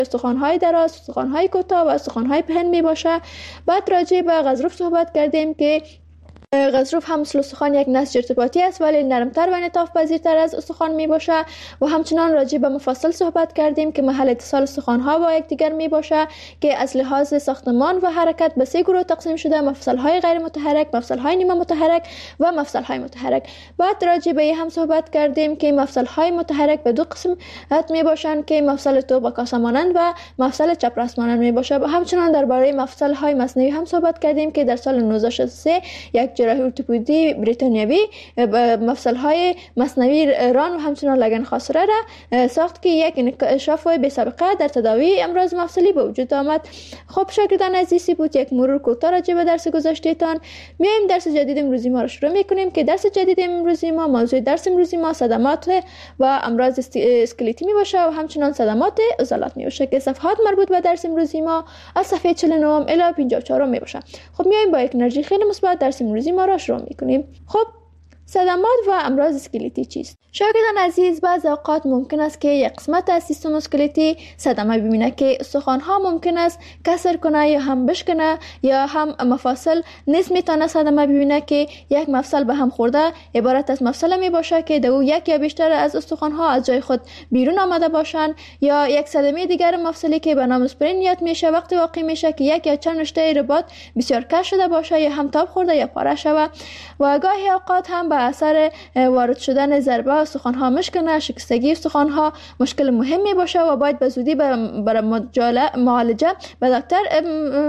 استخوان‌های دراز، استخوان‌های کوتاه و استخوان‌های پهن می باشه. بعد راجع به غضروف صحبت کردیم که غضروف هم مثل استخوان یک نسج ارتباطی است ولی نرمتر و انعطاف پذیرتر از استخوان می باشه. و همچنان راجع به مفاصل صحبت کردیم که محل اتصال استخوان‌ها با یکدیگر می باشه که از لحاظ ساختمان و حرکت به 3 گروه تقسیم شده: مفصل‌های غیر متحرک، مفصل‌های نیمه متحرک و مفصل‌های متحرک. بعد راجع به هم صحبت کردیم که مفصل‌های متحرک به 2 قسم می باشند که مفصل توپ و کاسه مانند و مفصل چپراست مانند می باشه. و همچنان درباره مفصل‌های مصنوعی هم صحبت کردیم که در سال 1963 یک جراحی ارتوپدی بریتانیایی مفصل‌های مصنوعی ران و همچنان لگن خاصره را ساخت که یک انکشاف بی سابقه در تداوی امراض مفصلی به وجود آمد. خب شاگردان عزیزی بود یک مرور کوتاه راجع به درس گذشته‌تان. میایم درس جدید امروزی ما را شروع می‌کنیم که درس جدید امروزی ما موضوع درس امروزی ما صدمات و امراض اسکلتی می باشه و همچنان صدمات عضلات می باشه که صفحات مربوط به درس امروزی ما از صفحه 49 الی 54 می باشه. خب میایم با یک انرژی خیلی مثبت درس امروزی ما را شروع می‌کنیم. خب صدمات و امراض اسکلتی چیست؟ شاگردان عزیز، بعض اوقات ممکن است که یک قسمت از سیستم اسکلتی صدمه ببینه که استخوان‌ها ممکن است کسر کنه یا هم بشکنه یا هم مفاصل نیز میتونه صدمه ببینه که یک مفصل به هم خورده عبارت از مفصل می باشه که دو یک یا بیشتر از استخوان‌ها از جای خود بیرون آمده باشند، یا یک صدمه دیگر مفصلی که به نام اسپرین یاد میشه وقتی واقع میشه که یک یا چند رشته رباط بسیار کش شده باشه یا هم تاب خورده یا پاره شوه. و گاهی اوقات هم به اثر وارد شدن ضربه استخوان‌ها مشکنه، شکستگی استخوان‌ها مشکل مهمی باشه و باید به زودی برای معالجه به دکتر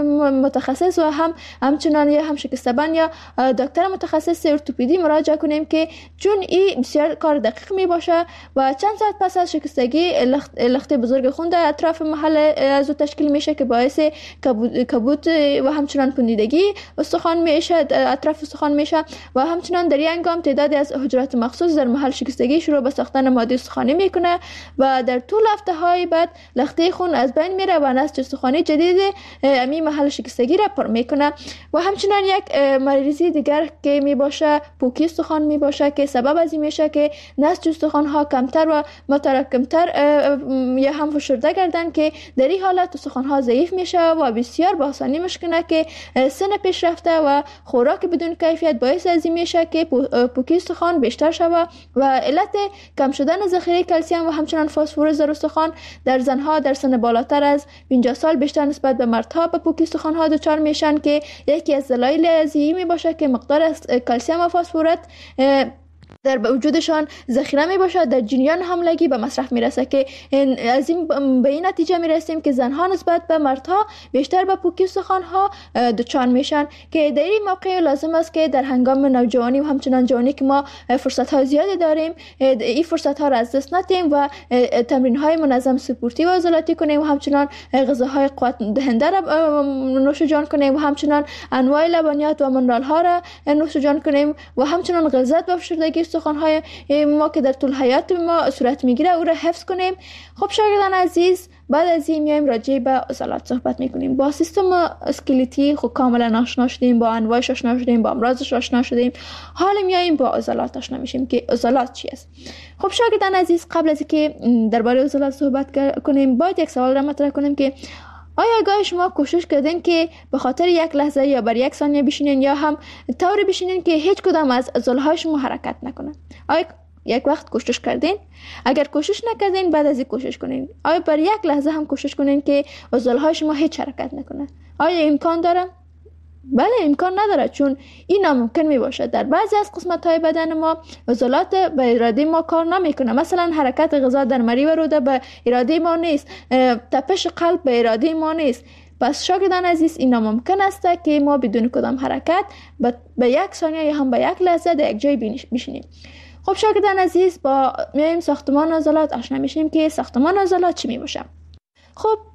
متخصص و همچنان یا هم شکستبان یا دکتر متخصص ارتوپدی مراجعه کنیم که چون این بسیار کار دقیق می باشه و چند ساعت پس از شکستگی لخت بزرگ خون در اطراف محل از تشکیل میشه که باعث کبود و همچنان پوندیدگی استخوان میشه، اطراف استخوان میشه. و همچنان در این هنگام تعدادی از حجرات مخصوص در محل شکستگی شروع به ساختن ماده استخوانی میکنه و در طول هفته‌های بعد لخته خون از بین میره و نسج استخوانی جدید امی محل شکستگی را پر میکنه. و همچنان یک مریضی دیگر که می باشه پوکی استخوان می باشه که سبب از این میشه که نسج استخوان ها کمتر و متراکمتر یا هم فشرده گردن که در این حالت استخوان ها ضعیف میشه و بسیار با آسانی مشکنه که سن پیش رفته و خوراک بدون کیفیت باعث از این میشه که پوکی استخوان بیشتر شوه. و علت کم شدن ذخیره کلسیم و همچنان فسفر در استخوان در زنها در سن بالاتر از 50 سال بیشتر نسبت به مردها به پوکی استخوان ها دچار میشن که یکی از دلایل از این می باشه که مقدار از کلسیم و فسفر در وجودشان ذخیره می باشد در جریان حملگی به مصرف می رسه که از این به این نتیجه می رسیم که زنها نسبت به مردها بیشتر به پوکی استخوان ها دچار میشن که در این موقع لازم است که در هنگام نوجوانی و همچنان جوانی که ما فرصت های زیادی داریم این فرصت ها را از دست ندیم و تمرین های منظم سپورتی و عضلاتی کنیم و همچنان غذاهای قوت دهنده را نوش جان کنیم و همچنان انواع لبنیات و منرال ها را نوش جان کنیم و همچنان غلظت و فشردگی استخوان‌های ما که در طول حیات ما صورت میگیره او را حفظ کنیم. خب شاگردان عزیز، بعد از این میایم راجع به عضلات صحبت میکنیم. با سیستم اسکلتی خب کاملا آشنا شدیم، با انواعش آشنا شدیم، با امراضش آشنا شدیم. حالا میایم با عضلات آشنا میشیم که عضلات چی است. خب شاگردان عزیز، قبل از اینکه درباره عضلات صحبت کنیم باید یک سوال را مطرح کنیم که آیا گاهی شما کوشش کردین که به خاطر یک لحظه یا بر یک ثانیه بشینین یا هم طوری بشینین که هیچ کدام از عضلهای شما حرکت نکنن؟ آیا یک وقت کوشش کردین؟ اگر کوشش نکردین بعد از این کوشش کنین. آیا بر یک لحظه هم کوشش کنین که عضلهای شما هیچ حرکت نکنن؟ آیا امکان داره؟ بله امکان نداره، چون این ناممکن می باشه. در بعضی از قسمت های بدن ما عضلات به اراده ما کار نمیکنه. مثلا حرکت غذا در مری و روده به اراده ما نیست، تپش قلب به اراده ما نیست. پس شاگردان عزیز، این ناممکن است که ما بدون کدام حرکت به یک ثانیه یا هم به یک لحظه در یک جای بشینیم. خب شاگردان عزیز، با میایم ساختمان عضلات آشنا میشیم که ساختمان عضلات چی می باشه. خب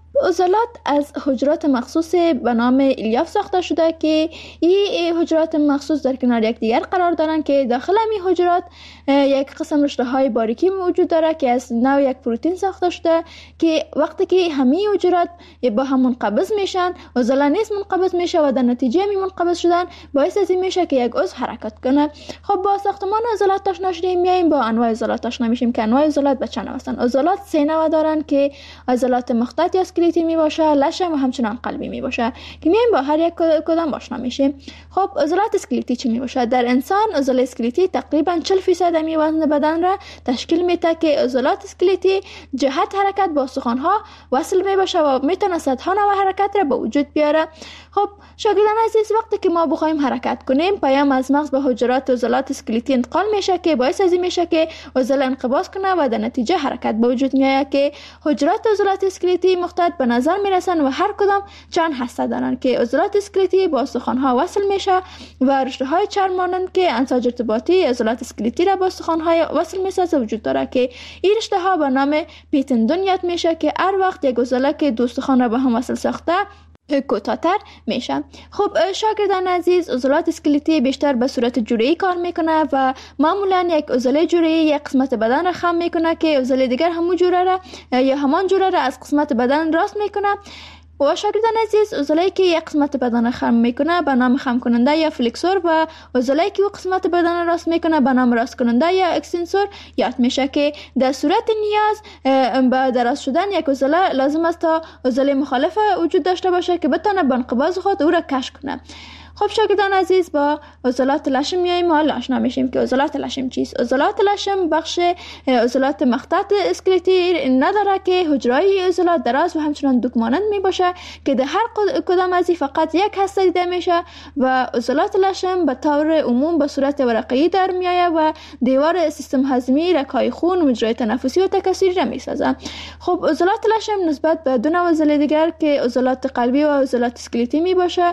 عضلات از حجرات مخصوص به نام الیاف ساخته شده که این حجرات مخصوص در کنار یکدیگر قرار دارند که داخل این حجرات یک قسم رشته های باریکی موجود داره که از نوع یک پروتئین ساخته شده که وقتی که همه حجرات با هم منقبض میشن، عضله نیز منقبض میشه و در نتیجه می منقبض شدن باعث از این میشه که یک عضو حرکت کنه. خب با ساختمان عضلات آشنا شدیم، میایم با انواع عضلات آشنا میشیم که انواع عضلات به چند نوع هستند. عضلات 3 نوع دارن که عضلات مخطط یا اسکلتی می باشه، لشم و همچنان قلبی می باشه که میایم با هر یک کدام آشنا میشیم. خب عضلات اسکلتی چی می باشه؟ در انسان عضله اسکلتی تقریبا 40% می وزن بدن را تشکیل میده که عضلات اسکلتی جهت حرکت با استخوان‌ها وصل می باشه و میتونه صدها نوع حرکت را به وجود بیاره. خب شاگردان عزیز، وقتی که ما بخوایم حرکت کنیم، پیام از مغز به حجرات عضلات اسکلتی انتقال میشه که باعث از این میشه که عضله انقباض کنه و در نتیجه حرکت به وجود میاد که حجرات عضلات اسکلتی مخطط به نظر میرسن و هر کدام چند هسته دارن که عضلات اسکلتی با استخوان‌ها وصل میشه و رشته‌های چرم مانند که انساج ارتباطی عضلات اسکلتی را با استخوان‌های وصل میسازه وجود داره که این رشته‌ها به نام پی تندون یاد میشه که هر وقت یک عضله که دو استخوان را به هم وصل ساخته کوتاه‌تر میشه. خب شاگردان عزیز، عضلات اسکلتی بیشتر به صورت جوره‌ای کار میکنه و معمولا یک عضله جوره‌ای یک قسمت بدن را خم میکنه که عضله دیگر همون جوره را یا همان جوره را از قسمت بدن راست میکنه. و شاگردان عزیز، عضله‌ای که یک قسمت بدن خم میکنه به نام خم کننده یا فلکسور و عضله‌ای که قسمت بدن راست میکنه به نام راست کننده یا اکستنسور یاد میشه که در صورت نیاز به دراز شدن یک عضله لازم است تا عضله مخالف وجود داشته باشه که بتونه به انقباض خود او را کش کنه. خب شاگردان عزیز، با عضلات لشم میایم حالا آشنا میشیم که عضلات لشم چیست. عضلات لشم بخش عضلات مخطط اسکلتی نداره که حجرهای عضلات دراز و همچنان دوک مانند میباشه که در هر کدام از فقط یک هسته دیده میشه و عضلات لشم به طور عموم به صورت ورقه‌ای در میآید و دیوار سیستم هضمی، رگ‌های خون، مجرای تنفسی و تکثری را میسازه. خب عضلات لشم نسبت به دو نوع عضله دیگر که عضلات قلبی و عضلات اسکلتی میباشه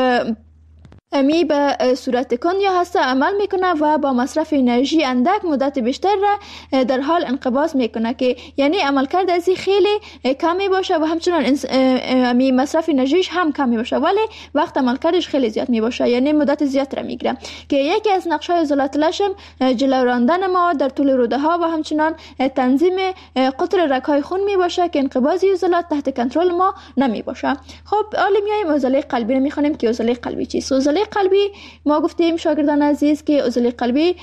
به صورت کند یا هسته عمل میکنه و با مصرف انرژی اندک مدت بیشتر را در حال انقباض میکنه که یعنی عملکرد از خیلی کمی باشه و همچنان مصرف انرژیش هم کمی باشه ولی وقت عملکردش خیلی زیاد میباشه، یعنی مدت زیاد را میگیره که یکی از نقش‌های عضلات لشم جلو راندن مواد در طول روده ها و همچنان تنظیم قطر رگ‌های خون میباشه که انقباض عضلات تحت کنترل ما نمیباشه. خب حالا میایم عضله قلبی رو میخونیم که عضله قلبی چیست. عضله قلبی ما گفتیم شاگردان عزیز که عضله قلبی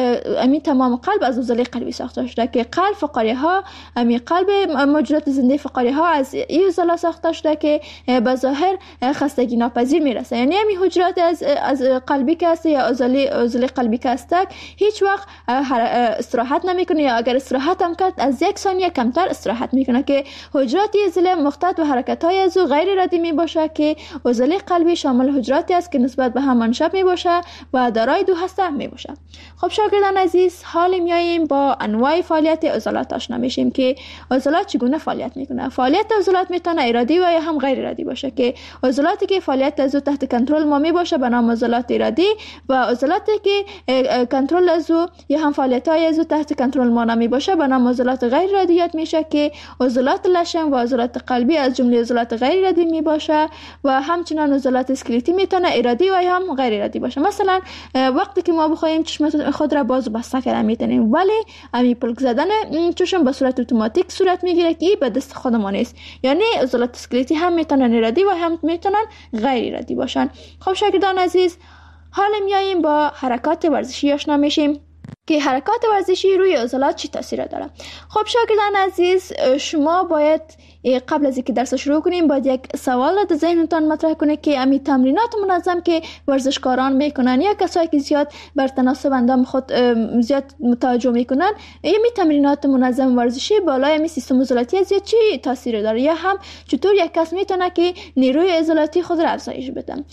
تمام قلب از عضله قلبی ساخته شده که قلب فقاریه ها قلب موجودات زنده فقاریه ها از این عضله ساخته شده که به ظاهر خستگی ناپذیر میرسه، یعنی همین حجرات از قلبی که هست یا عضله قلبی که هست هیچ وقت استراحت نمیکنه یا اگر استراحت هم کرد از 1 ثانیه کمتر استراحت میکنه که حجرات عضله مخطط و حرکت های از او غیر ردی میباشه که عضله قلبی شامل حجراتی است که نسبت به هم منشأ میباشه و دارای دو هسته میباشه. خب شاگردان عزیز، حال میاییم با انواع فعالیت عضلات آشنا میشیم که عضلات چگونه فعالیت میکنه. فعالیت عضلات میتونه ارادی و یا هم غیر ارادی باشه که عضلاتی که فعالیت از او تحت کنترل ما میباشه به نام عضلات ارادی و عضلاتی که کنترل از او یا هم فعالیت های از او تحت کنترل ما نمیباشه به نام عضلات غیر ارادی میشه که عضلات لشم و عضلات قلبی از جمله عضلات غیر ارادی میباشه و همچنان عضلات اسکلتی میتونه ارادی و یا هم غیر ارادی باشه. مثلا وقتی که ما بخوایم چشم خود را باز و بسته کردن میتونیم ولی امی پلک زدن چشم به صورت اتوماتیک صورت میگیره که به دست خود ما نیست، یعنی عضلات اسکلتی هم میتونن ارادی و هم میتونن غیر ارادی باشن. خب شاگردان عزیز، حالا میاییم با حرکات ورزشی آشنا میشیم که حرکات ورزشی روی عضلات چی تاثیر داره. خب شاگردان عزیز، شما باید قبل از اینکه درس شروع کنیم باید یک سوال در ذهنتان مطرح کنه که امی تمرینات منظم که ورزشکاران میکنن یا کسایی که زیاد بر تناسب اندام خود زیاد متوجه میکنن، امی تمرینات منظم ورزشی بالای امی سیستم عضلاتی زیاد چی تاثیر داره یا هم چطور یک کس میتونه که نیروی عضلاتی خود را افزایش بده.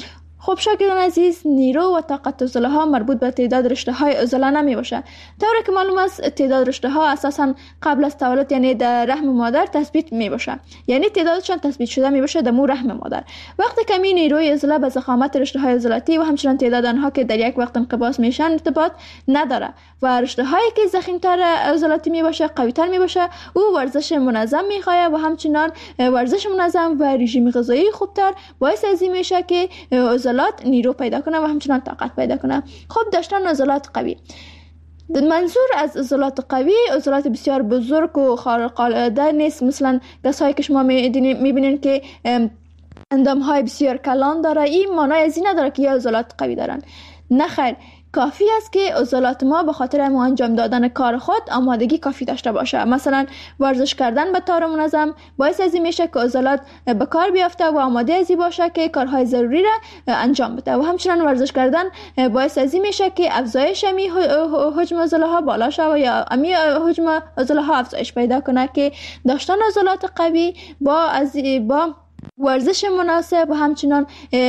خب شاگردان عزیز، نیرو و طاقت عضله ها مربوط به تعداد رشته های عضله نمی باشه. طوری که معلوم است تعداد رشته ها اساسا قبل از تولد یعنی در رحم مادر تثبیت می باشه، یعنی تعدادشان تثبیت شده می باشه در مو رحم مادر. وقتی که می نیروی عضله به ضخامت رشته های عضلاتی و همچنین تعداد آنها که در یک وقت انقباض میشن ارتباط نداره و رشته هایی که ضخیم‌تر عضلاتی می باشه قوی تر می باشه، او ورزش منظم می خواهد و همچنین ورزش منظم و رژیم غذایی خوبتر باعث از این میشه که عضلات نیرو پیدا کنه و همچنان طاقت پیدا کنه. خب داشتن عضلات قوی، منظور از عضلات قوی عضلات بسیار بزرگ و خارق العاده نیست، مثلا کسایی که شما میبینین که اندام های بسیار کلان داره، این معنی از این نداره که یا عضلات قوی دارن. نه خیر، کافی است که عضلات ما به خاطر انجام دادن کار خود آمادگی کافی داشته باشه. مثلا ورزش کردن به طور منظم باعث از این میشه که عضلات به کار بیافته و آماده از این باشه که کارهای ضروری را انجام بده و همچنین ورزش کردن باعث از این میشه که افزایش حجم عضله ها بالا شود یا حجم عضله ها افزایش پیدا کنه، که داشتن عضلات قوی با ورزش مناسب و همچنین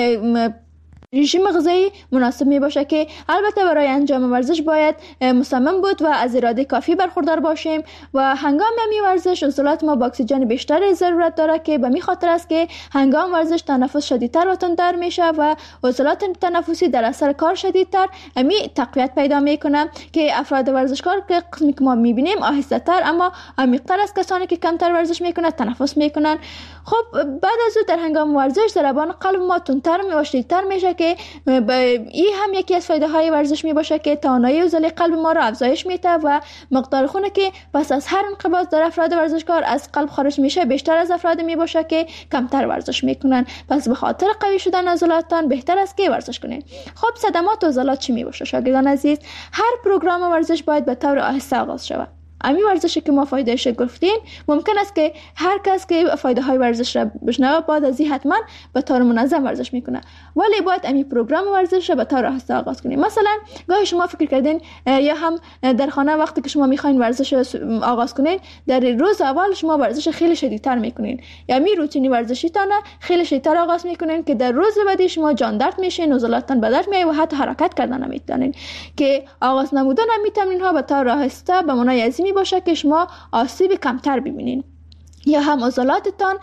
رژیم غذایی مناسب می باشه، که البته برای انجام ورزش باید مصمم بود و از اراده کافی برخوردار باشیم و هنگام می ورزش عضلات ما با اکسیژن بیشتر ضرورت داره، که به می خاطر است که هنگام ورزش تنفس شدیدتر و تندتر میشه و عضلات تنفسی در اثر کار شدیدتر می تقویت پیدا میکنه، که افراد ورزشکار که قسمی که ما میبینیم آهسته تر اما عمیق‌تر از کسانی که کمتر ورزش میکنن تنفس میکنن. خب بعد از او در هنگام ورزش ضربان قلب ما تندتر و شدیدتر میشه، که این هم یکی از فایده های ورزش می باشه که توانایی عضله قلب ما را افزایش میده و مقدار خون که پس از هر انقباض در افراد ورزشکار از قلب خارج میشه بیشتر از افراد می باشه که کمتر ورزش میکنن. پس به خاطر قوی شدن عضلاتتان بهتر است که ورزش کنید. خب صدمات عضلات چی می باشه شاگردان عزیز؟ هر پروگرام ورزش باید به طور آهسته آغاز شود. امی ورزشی که ما فایدهش گفتیم ممکن است که هر کس که فایده های ورزش را بشنوه بعد از این حتما به طور منظم ورزش میکنه، ولی باید امی پروگرام ورزش را به طور آهسته آغاز کنیم. مثلا گاهی شما فکر کردین یا هم در خانه وقتی که شما میخواین ورزش آغاز کنین در روز اول شما ورزش خیلی شدیدتر میکنین یا می روتینی ورزشی تانه خیلی شدیدتر آغاز میکنین که در روز بعدی شما جان درد میشین، عضلاتتان به درد میاد و حتی حرکت کردن نمیتونین. که آغاز نمودن امی تمرین ها به طور آهسته به معنای عظیمی باشه که شما آسیب کمتر ببینین یا هم عضلاتتان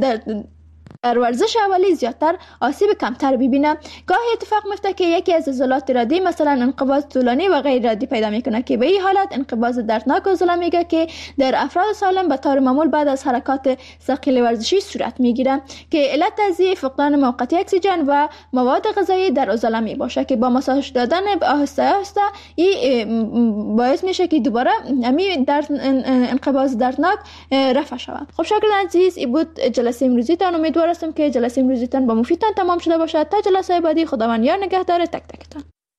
در ورزش اولی زیادتر آسیب کمتر ببینه. گاهی اتفاق میفته که یکی از عضلات ردی مثلا انقباض طولانی و غیر ردی پیدا میکنه، که به این حالت انقباض دردناک عضله میگه که در افراد سالم به طور معمول بعد از حرکات ثقیل ورزشی صورت میگیره، که علت از فقدان موقتی اکسیژن و مواد غذایی در عضله می باشه، که با ماساژ دادن آهسته آهسته این باعث میشه که دوباره همین انقباض دردناک رفع شود. خب شاگردان عزیز، این بود جلسه امروزی تان. امیدوارم که جلسه امروزیتان با مفیدتان تمام شده باشد. تا جلسه بعدی خداوند یار نگهدار تک تکتان.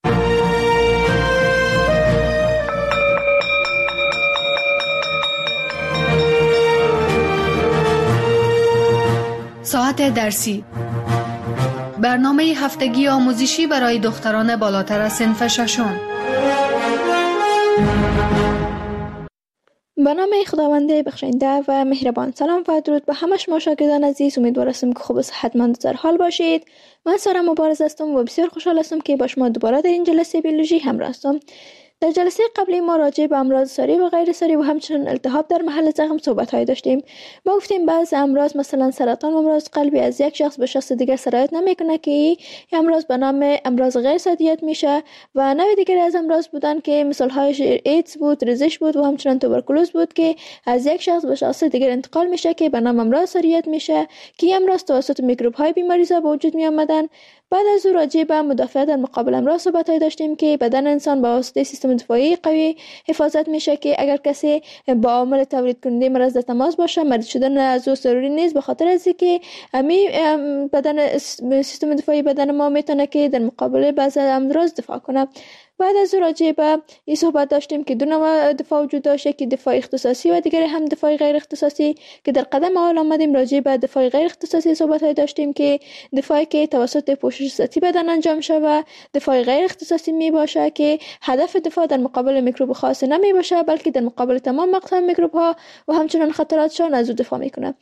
ساعت درسی، برنامه هفتگی آموزشی برای دختران بالاتر از صنف ششم. به نام خداوند بخشنده و مهربان. سلام و درود به همه شما شاگردان عزیز. امیدوارم که خوب و صحتمند در حال باشید. من سارا مبارز هستم و بسیار خوشحال هستم که با شما دوباره در این جلسه بیولوژی همراه هستم. در جلسه قبلی ما راجع به امراض ساری و غیر ساری و همچنین التهاب در محل زخم صحبت‌های داشتیم. ما گفتیم بعضی امراض مثلا سرطان و امراض قلبی از یک شخص به شخص دیگر سرایت نمیکنه که این امراض به نام امراض غیر ساری میشه و نوع دیگری از امراض بودن که مثال‌هایش ایدز بود، ریزش بود و همچنین توبرکولوز بود که از یک شخص به شخص دیگر انتقال میشه که به نام امراض ساری میشه، که امراض توسط میکروب‌های بیماریزا به وجود می آمدن. بعد از او راجع به مدافعت در مقابل امراض صحبت‌های داشتیم که بدن انسان با واسطه سیستم دفاعی قوی حفاظت میشه، که اگر کسی با عامل تولید کننده مرض در تماس باشه مریض شدن از او ضروری نیست، به خاطر از اینکه بدن سیستم دفاعی بدن ما میتونه که در مقابل بعضی امراض دفاع کنه. بعد از راجع به این صحبت داشتیم که دو نوع دفاع وجود داشته، که دفاع اختصاصی و دیگری هم دفاع غیر اختصاصی، که در قدم اول آمدیم راجع به دفاع غیر اختصاصی صحبت داشتیم که دفاعی که توسط پوشش ذاتی بدن انجام شده و دفاع غیر اختصاصی می باشه که هدف دفاع در مقابل میکروب خاصی نمی باشه بلکه در مقابل تمام اقسام میکروب ها و همچنین خطراتشان از او دفاع میکنه.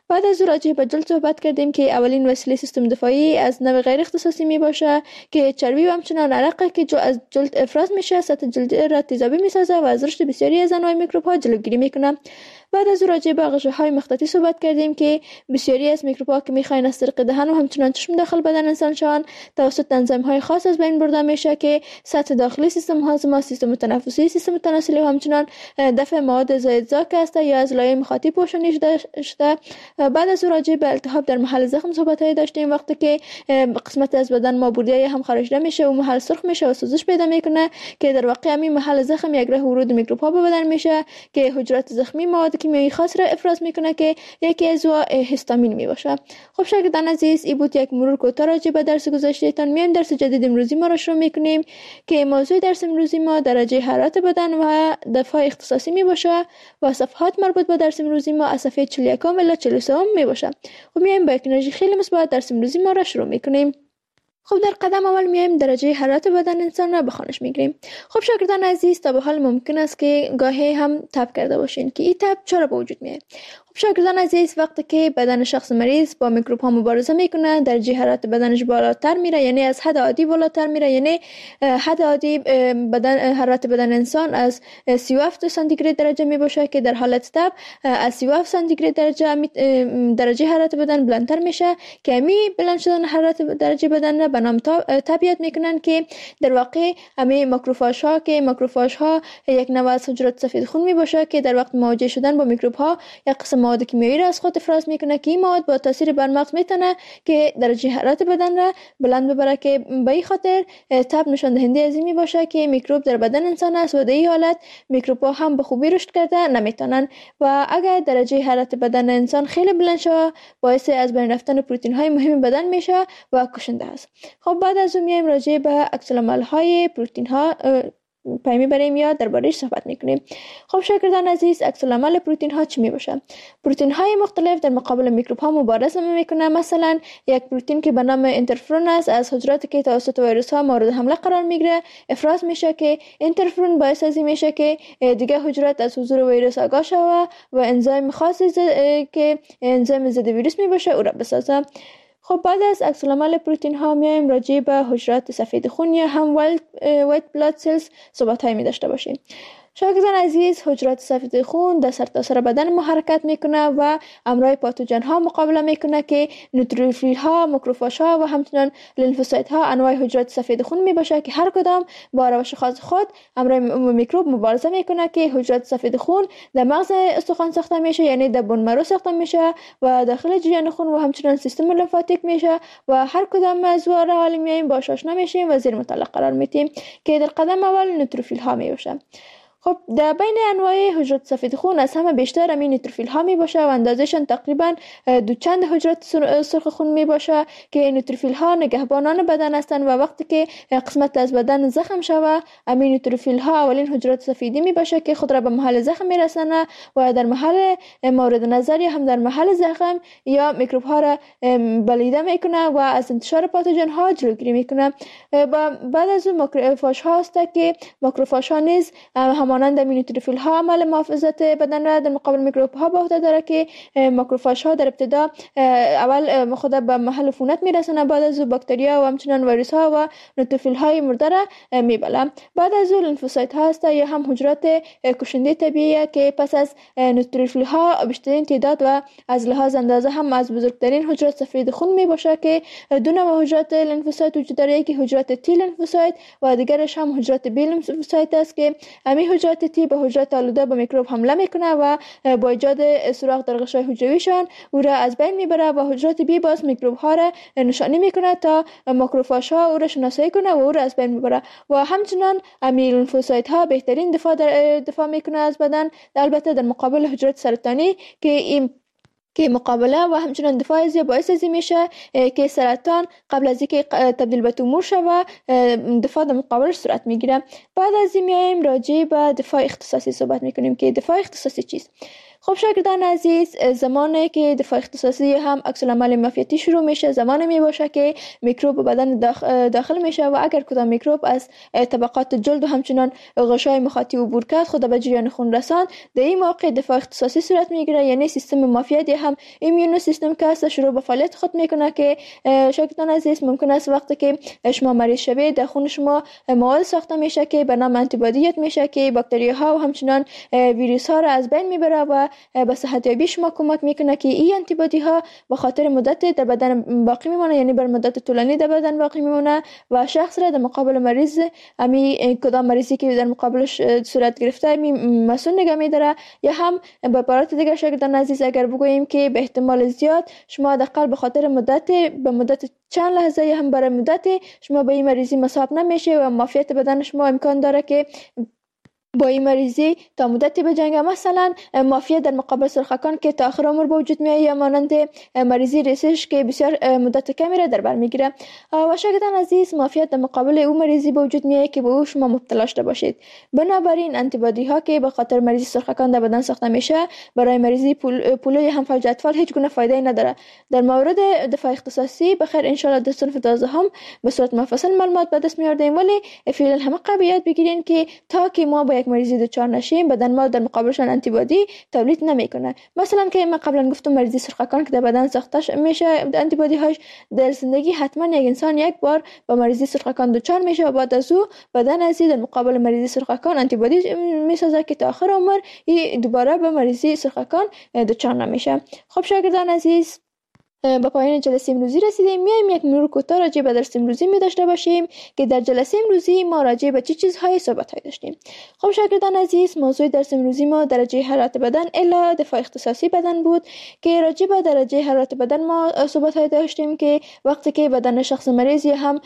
بعد از راجع به جلد صحبت کردیم که اولین وسیله سیستم دفاعی از نوع غیر اختصاصی می باشه که چربی و همچنان عرق که از جلد افراز میشه، سطح جلد را تیزابی میسازه و از رشد بسیاری از انواع میکروب ها جلوگیری میکنه. بعد از راجع به غشاهای مخططی صحبت کردیم که بسیاری از میکروب ها که میخواین از طریق دهن و همچنان چشم داخل بدن انسان شوند توسط انزیم های خاص از بین برده میشه که سطح داخلی سیستم هاضمه، سیستم تنفسی، سیستم تناسلی و همچنان دفع مواد زائدزاک است یا از لایه مخاطی پوشانی شده. بعد از راجع به التهاب در محل زخم صحبت های داشتیم، وقتی که قسمت از بدن ما بردیه هم خارجیده میشه و محل سرخ میشه و سوزش پیدا میکنه که در واقع همین محل زخم یک راه ورود میکروب ها به بدن میشه که حجرات زخمی مواد کیمیایی خاص را افراز میکنه که یکی از هیستامین می باشه. خب شاگردان عزیز، این بود یک مرور کوتاه راجع به درس گذشتهتان. میایم درس جدید امروزی ما را شروع میکنیم که موضوع درس امروزی ما درجه حرارت بدن و دفاع اختصاصی می باشه و صفحات مربوط به درس امروزی ما از صفحه 41 الی 43 می باشه. خب میایم با یک انرژی خیلی مثبت درس امروزی ما را شروع میکنیم. خب در قدم اول میایم درجه حرارت بدن انسان را به خانش میگیریم. خب شاگردان عزیز، تا به حال ممکن است که گاهی هم تب کرده باشین که این تب چرا به وجود میاد. خب شاگردان عزیز، وقتی که بدن شخص مریض با میکروب ها مبارزه میکنه، درجه حرارت بدنش بالاتر میره، یعنی از حد عادی بالاتر میره. یعنی حد عادی حرارت بدن انسان از 37 سانتیگراد درجه میباشه که در حالت تب از 37 سانتیگراد درجه حرارت بدن بلندتر میشه که امی بلند شدن حرارت درجه بدن را به نام تب یاد میکنن که در واقع امی ماکروفاژ ها که ماکروفاژ ها یک نوع از حجرات سفید خون میباشه که در وقت مواجه شدن با میکروب ها یک قسم مواد کیمیایی را از خود افراز میکنه که این مواد با تاثیر بر مغز میتونه که درجه حرارت بدن را بلند ببره که به این خاطر تب نشان دهنده از این میباشه که میکروب در بدن انسان است و در این حالت میکروب ها هم به خوبی رشد کرده نمیتونن و اگر درجه حرارت بدن انسان خیلی بلند شود باعث از بین رفتن پروتئین های مهم بدن میشه و کشنده است. خب بعد از اون میایم راجع به عکس العمل های پروتئین ها پایمی بریم یا درباره‌اش صحبت میکنیم. خب شاگردان عزیز، عکس العمل پروتئین ها چی میباشه؟ پروتئین های مختلف در مقابل میکروب ها مبارزه میکنه. مثلا یک پروتئین که به نام اینترفرون است از حجراتی که توسط ویروس ها مورد حمله قرار میگیره افراز میشه که اینترفرون باعث از این میشه که دیگه حجرات از حضور ویروس آگاه شوه و انزیم خاصی که انزیم ضد ویروس میباشه او را بسازه. خب بعد از عکس العمل پروتئین ها میایم راجع به حجرات سفید خون یا هم وایت بلاد سلز صحبت های می داشته باشیم. شاگردان عزیز، حجرات سفید خون در سرتاسر بدن ما حرکت میکنه و امراض پاتوژن ها مقابله میکنه که نوتروفیل ها، ماکروفاژ ها و همچنین لنفوسایت ها انواع حجرات سفید خون میباشه که هر کدام با روش خاص خود امراض میکروب مبارزه میکنه که حجرات سفید خون در مغز استخوان ساخته میشه، یعنی در بون مرو ساخته میشه و داخل جریان خون و همچنین سیستم لمفاتیک میشه و هر کدام از را حالی میایم باش آشنا میشیم و زیر مطالعه قرار میدیم که در قدم اول نوتروفیل ها میباشه. خب در بین انواع حجرات سفید خون از همه بیشتر همین نوتروفیل ها می باشه و اندازهشان تقریبا دو چند حجرات سرخ خون می باشه که نوتروفیل ها نگهبانان بدن هستند و وقتی که قسمت از بدن زخم شوه همین نوتروفیل ها اولین حجرات سفیدی می باشه که خود را به محل زخم می رسانه و در محل مورد نظر یا هم در محل زخم یا میکروب ها را بلیده میکنه و از انتشار پاتوژن ها جلوگیری میکنه. بعد از اون ماکروفاژ ها است که ماکروفاژ ها نیز همانند نوتروفیل ها عمل محافظت بدن را در مقابل میکروب ها به عهده داره که ماکروفاژ ها در ابتدا اول خود به محل عفونت میرسونه، بعد از باکتریا و همچنین ویروس ها و نوتروفیل های مرده را میبلن. بعد از لنفوسایت ها است یا هم حجرات کشنده طبیعی که پس از نوتروفیل ها بیشترین تعداد و از لحاظ اندازه هم از بزرگترین حجرات سفید خون میباشه که دو نوع حجرات لنفوسایت وجود داره، یکی حجرات تی لنفوسایت و دیگرش هم حجرات بی لنفوسایت است که همین حجرات تی به حجرات آلوده به میکروب حمله میکنه و با ایجاد سوراخ در غشای حجرویشان او را از بین میبره و حجرات بی باز میکروب ها را نشانی میکنه تا ماکروفاژ ها او را شناسایی کنه و او را از بین میبره و همچنین همین لنفوسایت ها بهترین دفاع میکنه از بدن، البته در مقابل حجرات سرطانی که مقابله و همچنین دفاع از باعث از میشه که سرطان قبل از اینکه تبدیل به تومور شوه دفاع در مقابلش صورت میگیره. بعد از این میایم راجع به دفاع اختصاصی صحبت میکنیم که دفاع اختصاصی چیست. خب شاگردان عزیز، زمانی که دفاع اختصاصی هم عکس العمل معافیتی شروع میشه، زمانی می باشه که میکروب به بدن داخل میشه و اگر کدام میکروب از طبقات جلد و همچنان غشای مخاطی عبور کرد خود به جریان خون رساند، در این موقع دفاع اختصاصی صورت میگیره، یعنی سیستم معافیتی هم ایمیون سیستم که است شروع به فعالیت خود میکنه که شاگردان عزیز ممکن است وقتی که شما مریض شوید در خون شما مواد ساخته میشه که به نام آنتیبادیات میشه که باکتری ها و همچنان ویروس ها را از بین میبره و به صحت یابی شما کمک میکنه که این آنتیبادی ها به خاطر مدت در بدن باقی میمونه، یعنی بر مدت طولانی در بدن باقی میمونه و شخص را در مقابل مریض کدام مریضی که در مقابلش صورت گرفته مسئول نگه میداره. یا هم به عبارت دیگر شاگردان عزیز اگر بگوییم که به احتمال زیاد شما حداقل به خاطر مدت چند لحظه یا هم برای مدت شما به این مریضی مصاب نمیشه و معافیت بدن شما امکان داره که با این مریضی تا مدتی بجنگه. مثلا معافیت در مقابل سرخکان که تا آخر عمر به وجود میاد یا مانند مریضی ریسش که بسیار مدت کمی را در بر میگیره. و شاگردان عزیز معافیت در مقابل او مریضی به وجود میاد که به او شما مبتلا شده باشید. بنابراین آنتیبادی ها که به خاطر مریضی سرخکان در بدن ساخته میشه برای مریضی پولو هم فوج اطفال هیچ گونه فایده نداره. در مورد دفاع اختصاصی بخیر ان شاء الله در صنف 12 هم به صورت مفصل معلومات به دست میاردیم، ولی فعلا همه قبیات بگیرین که تا که ما با یک مریضی دچار نشیم بدن ما در مقابلشان آنتیبادی تولید نمیکنه. مثلا که ما قبلا گفتم مریضی سرخکان که در بدن ساخته میشه آنتیبادی هاش در زندگی حتما یک انسان یک بار با مریضی سرخکان دچار میشه و بعد از او بدن از در مقابل مریضی سرخکان آنتیبادی میسازه که تا آخر عمر دوباره به مریضی سرخکان دچار نمیشه. خب شاگردان عزیز، با پایان جلسه امروزی رسیدیم. میایم یک مرور کوتاه راجع به درس امروزی می داشته باشیم که در جلسه امروزی ما راجع به چه چیزهای صحبت داشتیم. خب شاگردان عزیز، موضوع درس امروزی ما درجه حرارت بدن الا دفاع اختصاصی بدن بود که راجع به درجه حرارت بدن ما صحبت داشتیم که وقتی که بدن شخص مریض یا هم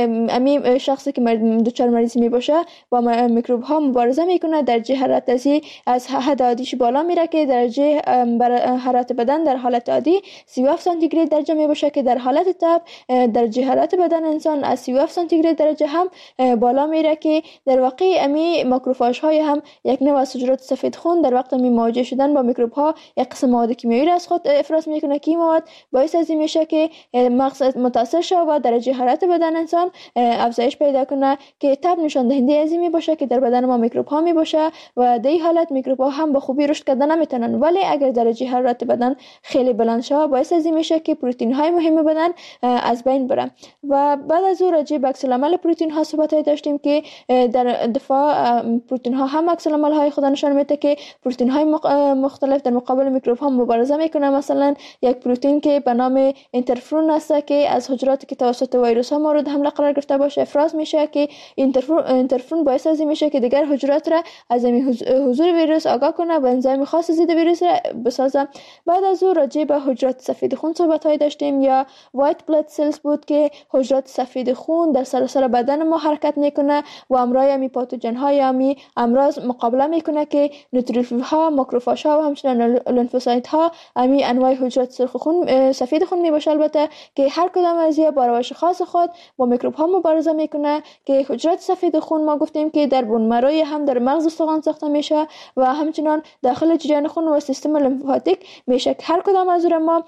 امیم شخصی که دچار مریضی می باشه با میکروب ها مبارزه میکنه، درجه حرارت از حد عادیش بالا میره که درجه حرارت بدن در حالت عادی 37 سانتیگراد درجه می باشه که در حالت تب درجه حرارت بدن انسان از 37 سانتیگراد درجه هم بالا میره که در واقع امی ماکروفاژ های هم یک نوع از حجرات سفید خون در وقت می مواجه شدن با میکروب ها یک قسم مواد کیمیایی را از خود افراز میکنه که این مواد باعث از این میشه که مغز متاثر شه و درجه حرارت بدن انسان افزایش پیدا کنه که تب نشان دهنده از این می باشه که در بدن ما میکروب ها می باشه و در این حالت میکروب ها هم به خوبی رشد کردن نمیتونن، ولی اگر درجه حرارت بدن خیلی بلند شه باعث از این میشه که پروتئین های مهم بدن از بین بره. و بعد از اون راجع به عکس العمل پروتئین ها صحبت داشتیم که در دفاع پروتئین ها هم عکس العمل های خود نشان میده که پروتئین های مختلف در مقابل میکروب ها مبارزه میکنه. مثلا یک پروتئین که به نام اینترفرون است که از حجراتی که توسط ویروس ها مورد حمله قرار گرفته باشه افراز میشه که اینترفرون باعث از این میشه که دیگر حجرات را از حضور ویروس آگاه کنه و انزایم خاص ضد ویروس را بسازه. بعد از اون راجع به حجرات سفید خون صحبت داشتیم یا وایت بلاد سلز بود که حجرات سفید خون در سراسر بدن ما حرکت میکنه و امرای امی پاتوژن های امی امراض مقابله میکنه که نوتروفیل ها، ماکروفاژ ها و همچنین لنفوسایت ها امی انواع حجرات سرخ خون سفید خون میباشه، البته که هر کدام از اینها با روش خاص خود با میکروب ها مبارزه میکنه که حجرات سفید خون ما گفتیم که در بون مروی هم در مغز استخوان ساخته میشه و همچنین داخل جریان خون و سیستم لمفاتیک میشه. هر کدام از ما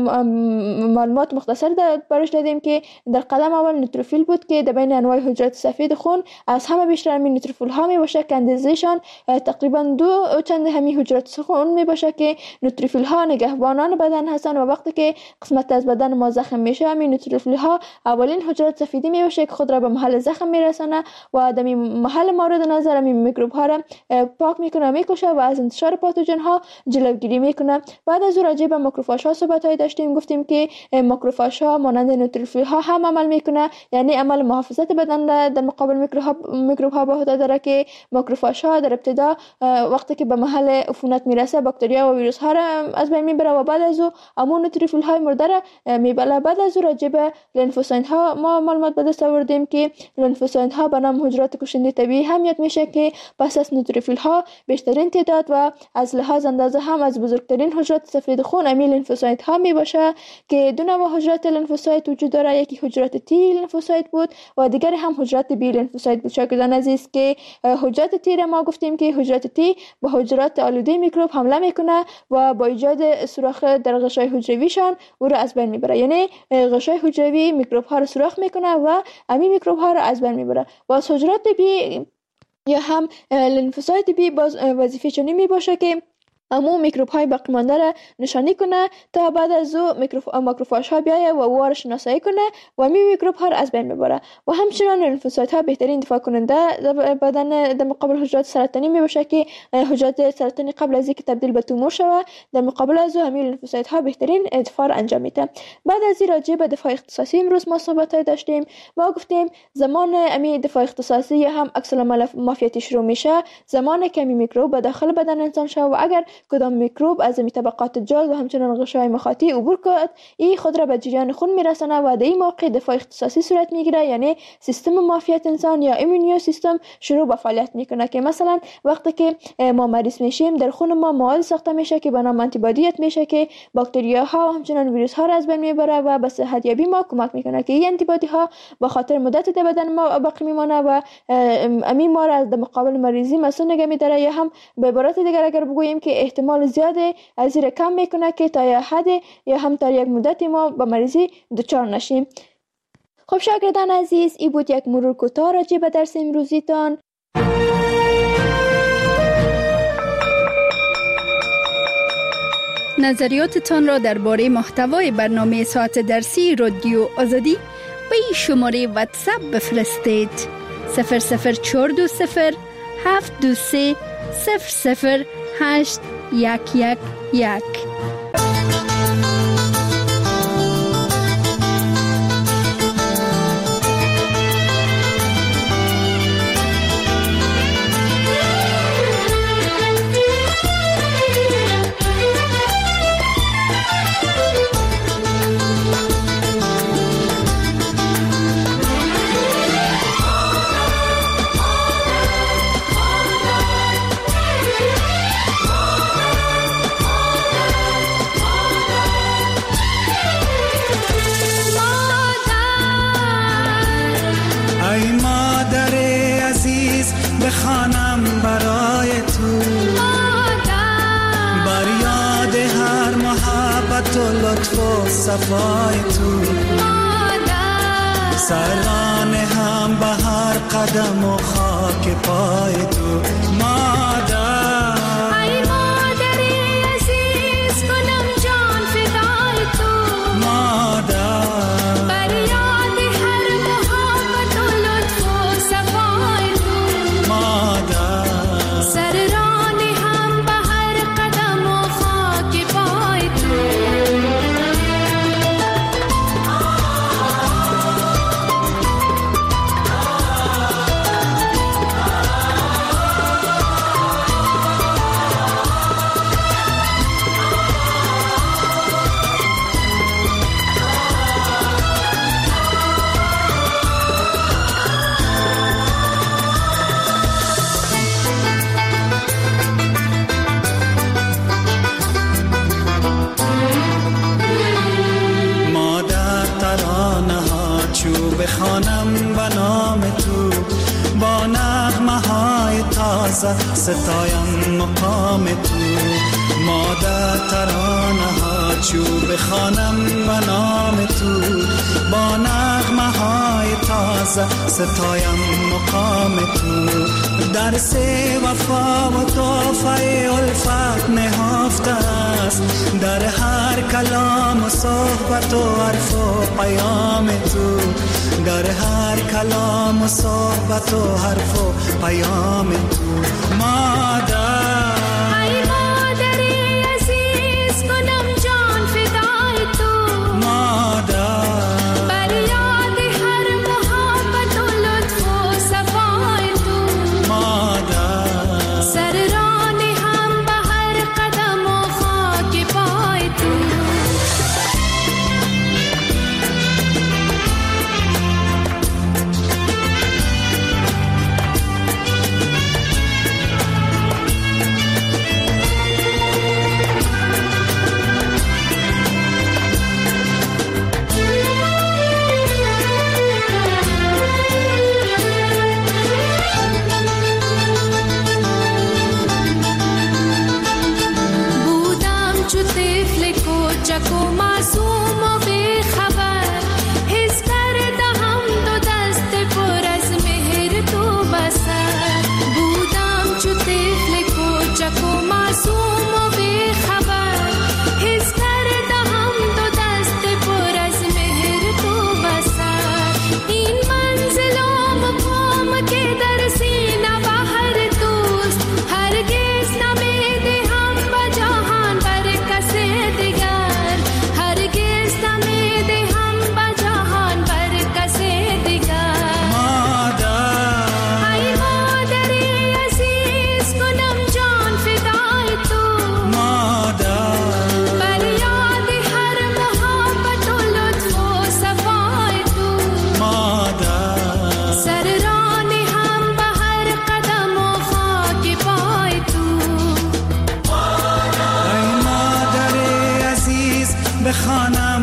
معلومات مختصر برش دادیم که در قدم اول نوتروفیل بود که در بین انواع حجرات سفید خون از همه بیشتر همین نوتروفیل ها می باشه که اندازه‌شان تقریبا 2 چند همین حجرات خون می باشه که نوتروفیل ها نگهبانان بدن هستند و وقتی که قسمت از بدن ما زخم میشه همین نوتروفیل ها اولین حجرات سفیدی می باشه که خود را به محل زخم میرسانه و در محل مورد نظر همین میکروب ها را پاک میکنه، میکشه و از انتشار پاتوژن ها جلوگیری میکنه. بعد از راجع به ماکروفاژ ها صحبت داشتیم، گفتیم که ماکروفاژ ها مانند نوتروفیل ها هم عمل میکنه، یعنی عمل محافظت بدن در مقابل میکروب ها به عهده داره که ماکروفاژ ها در ابتدا وقتی که به محل عفونت میرسه باکتریا و ویروس ها را از بین میبره و بعد از او نوتروفیل های مرده را میبله. بعد از راجع به لنفوسایت ها ما معلومات به دست آوردیم که لنفوسایت ها به نام حجرات کشنده طبیعی اهمیت میشه که پس از نوتروفیل ها بیشترین تعداد و از لحاظ اندازه هم از بزرگترین حجرات سفید خون امی لنفوسایت ها میباشه باشه که دو نوع حجرات لنفوسایت وجود داره. یکی حجرات تی لنفوسایت بود و دیگری هم حجرات بی لنفوسایت بود. شاگردان عزیز که حجرات تی را ما گفتیم که حجرات تی به حجرات آلوده میکروب حمله میکنه و با ایجاد سوراخ در غشای حجرویشان او را از بین میبره. یعنی غشای حجروی میکروب ها را سوراخ میکنه و امی میکروب ها را از بین میبره. و از حجرات بی یا هم لنفوسایت بی باز وظیفه چنین می باشه که امو میکروب های باقی مانده را نشانی کنه تا بعد از او ماکروفاژ ها بیایه و او را شناسایی کنه و می میکروب ها را از بین میبره. و همچنان لنفوسایت ها بهترین دفاع کننده بدن در مقابل حجرات سرطانی می باشه که حجرات سرطانی قبل از اینکه تبدیل به تومور شود در مقابل از او همین لنفوسایت ها بهترین دفاع را انجام میده. بعد از این راجع به دفاع اختصاصی امروز ما صحبت داشتیم. ما گفتیم زمان امی دفاع اختصاصی یا هم عکس العمل مافیاتی شروع میشه زمانی که میکروب به داخل بدن انسان شود و اگر کدام میکروب از می طبقات جلد و همچنان غشای مخاطی عبور کرد این خود را به جریان خون میرسانه و در این موقع دفاع اختصاصی صورت میگیره. یعنی سیستم معافیت انسان یا ایمونیو سیستم شروع به فعالیت میکنه که مثلا وقتی که ما مریض میشیم در خون ما مواد ساخته میشه که به نام آنتیبادیت میشه که باکتریاها و همچنان ویروس ها را از بین میبره و به صحت یابی ما کمک میکنه که این آنتیبادی ها به خاطر مدت در بدن ما باقی میمانه و امی ما را از مقابل مریضی مسئول نگه میداره. یا هم به عبارت دیگر اگر بگوییم که احتمال زیاده از زیر کم میکنه که تا یه حد یا هم تا یک مدت ما به مریضی دچار نشیم. خب شاگردان عزیز این بود یک مرور کوتاه راجع به درس امروزیتان. نظریاتتان را درباره محتوای برنامه ساعت درسی رادیو آزادی به این شماره واتساپ بفرستید: 00420 723 00811. بخوانم برای تو بر یاد هر محبت و لطف و صفای تو سران هم به هر قدم و خاک پای تو مادر. ای مادری عزیز کنم جان فدای تو مادر. بر یاد هر محبت و لطف و صفای تو مادر. سر رانی هم به هر قدم و خاک پای تو بخوانم به نام تو با نغمه های تازه ستایم مقام تو مادر. ترانه ها چو بخوانم به نام تو با نغمه های تازه ستایم مقام تو درس وفا و تحفه الفت نهفته است در هر کلام و صحبت و حرف و پیام تو در هر کلام و صحبت و حرف و پیام تو مادر. ای مادری عزیز کنم جان فدای تو مادر. بر یاد هر محبت و لطف و صفای تو مادر. سر رانی هم به هر قدم و خاک پای تو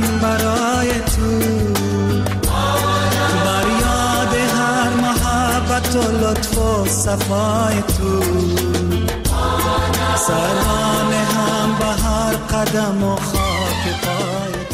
برای تو، بر یاد هر محبت و لطف و صفای تو، سرانه هم به هر قدم و خاک پای